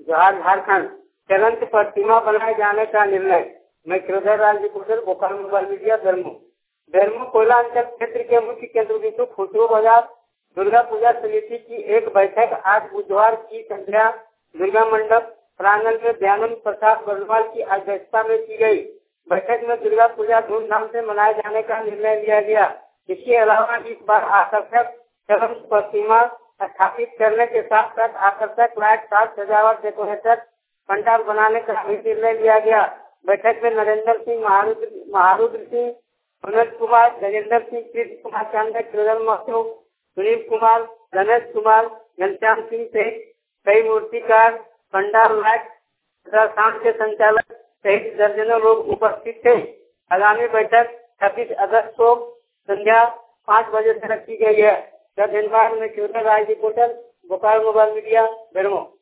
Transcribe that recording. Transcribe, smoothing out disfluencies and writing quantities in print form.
जोहार झारखंड। चलंत प्रतिमा बनाए जाने का निर्णय। मैं Kirodhar Raj reporter Bokaro mobile media Bermo कोयला अंचल क्षेत्र के मुख्य केंद्र बिंदु खुसरो बाजार दुर्गा पूजा समिति की एक बैठक आज बुधवार की संध्या दुर्गा मंडप प्रांगण में दयानंद प्रसाद वर्णवाल की अध्यक्षता में की गई। बैठक में दुर्गा पूजा धूमधाम से मनाए जाने का निर्णय लिया गया। इसके अलावा इस बार आकर्षक चलंत प्रतिमा स्थापित करने के साथ साथ आकर्षक लाइट साज सजावट डेकोरेटर पंडाल बनाने का भी निर्णय लिया गया। बैठक में नरेंद्र सिंह, महारुद्र सिंह, मनोज कुमार, गजेंद्र सिंह, कृष्ण कुमार चांदा, किरण महतो, सुनील कुमार, गणेश कुमार, घनश्याम सिंह सहित कई मूर्तिकार, पंडाल लाइट तथा साउंड के संचालक सहित दर्जनों लोग उपस्थित थे। आगामी बैठक 26 अगस्त को संध्या 5 बजे से रखी गई है। धन्यवाद। मैं Kirodhar Raj reporter Bokaro mobile media Bermo.